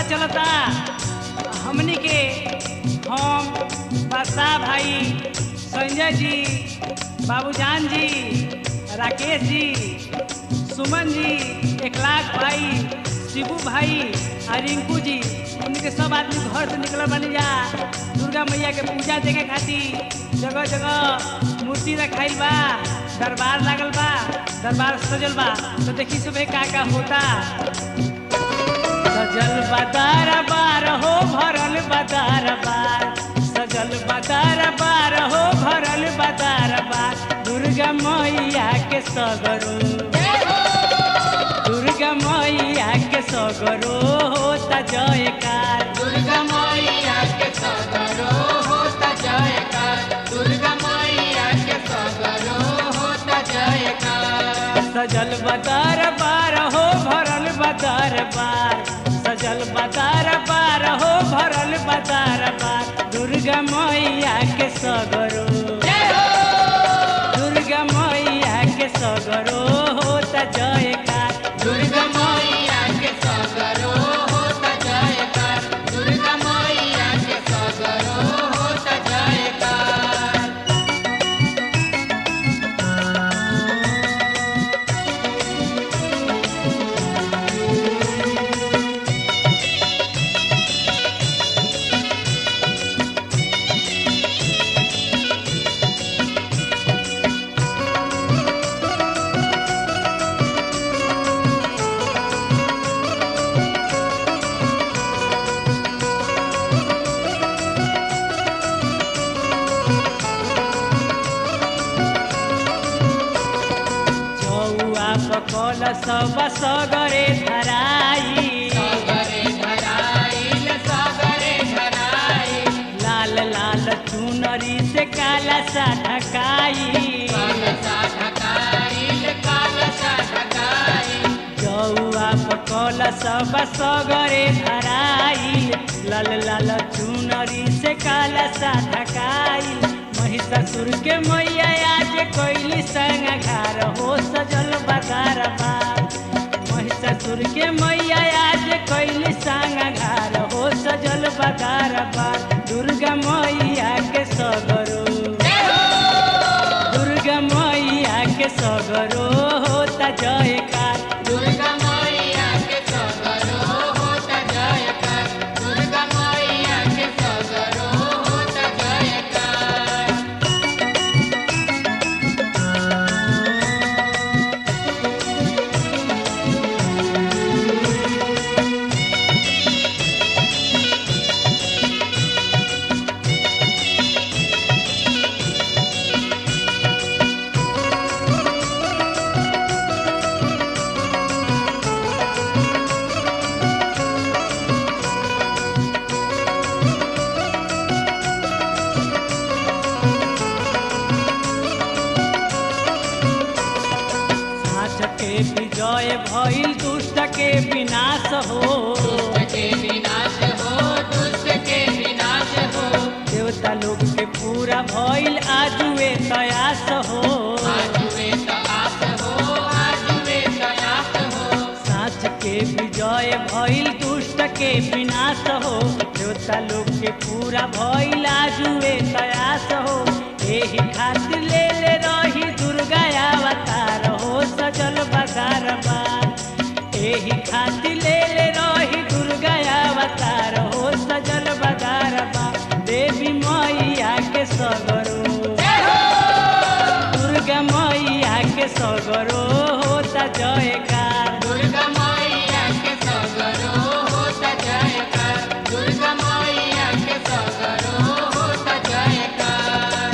चलता हमनी के हम बादशाह भाई, संजय जी, बाबूजान जी, राकेश जी, सुमन जी, 1,00,000 भाई, शिबू भाई और रिंकू जी, उनके सब आदमी घर से निकल बनी जा दुर्गा मैया के पूजा देखे खातिर। जगह जगह मूर्ति रखाई बा, दरबार लागल बा, दरबार सजल बा। तो देखी सुबह का होता। सजल बा दरबार हो भरल बा दरबार, सजल बा दरबार हो भरल बा दरबार। दुर्गा मैया के सगरो, दुर्गा मैया के सगरो होता जयकार, दुर्गा मैया के सगरो होता जयकार, दुर्गा मैया के सगरो होता जयकार। सजल बा दरबार हो भरल बा दरबार, सजल बा दरबार हो भरल बा दरबार। दुर्गा मैया के सगरो, दुर्गा मैया के सगरो होता जयकार, दुर्गा मैया के सगरो होता जयकार, दुर्गा मैया के सगरो होता जयकार। पकल सब सगरे धराई, सगरे धराइल, सगरे धराइल, लाल लाल चुनरी से काला सा ढकाई, कालसा ढकाइल, कालसा ढकाइल। जौआ पकल सब सगरे धराई, लाल लाल चुनरी से काला सा ढकाई। महिषासुर के मैया आज कोइली संघार हो सजल बा दरबार, महिषासुर के मैया आज कोइली संघार हो सजल बा दरबार। दुर्गा मैया के सगरो, दुर्गा मैया के सगरो होता जयकार, दुर्गा मैया के सगरो होता जयकार, दुर्गा मैया के सगरो होता जयकार। विजय भइल दुष्ट के विनाश हो, दुष्ट के विनाश हो, दुष्ट के विनाश हो। देवता लोग के पूरा भइल आजुए तयास हो, आजुए तयास हो, आजुए तयास हो। साँच के विजय भइल दुष्ट के विनाश हो, देवता लोग के पूरा भइल आजुए तयास हो। एही खातिर ले रही दुर्गा अवतार हो सजल बा दरबार, एही खातिर ले रही दुर्गा अवतार हो सजल बा दरबार। देवी मैया के सगरो, दुर्गा मैया के सगरो होता जयकार, दुर्गा मैया के सगरो होता जयकार, दुर्गा मैया के सगरो होता जयकार।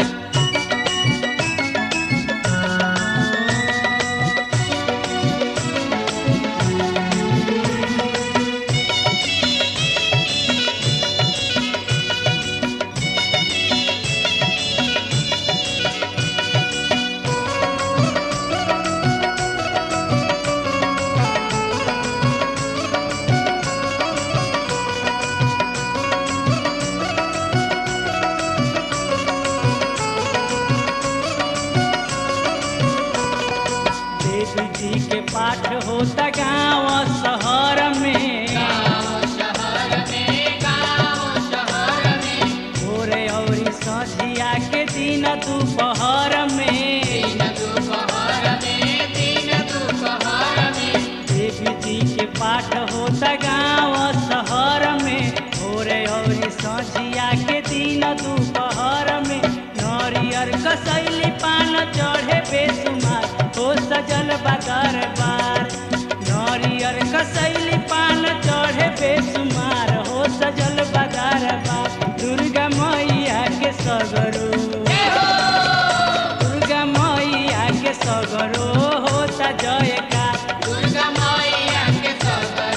सजल बा दरबार नरियर कसैली पान चढ़े बेसुमार हो सजल बा दरबार दुर्गा मैया के सगरो दुर्गा मैया के सगरो होता जयकार दुर्गा मैया के सगरो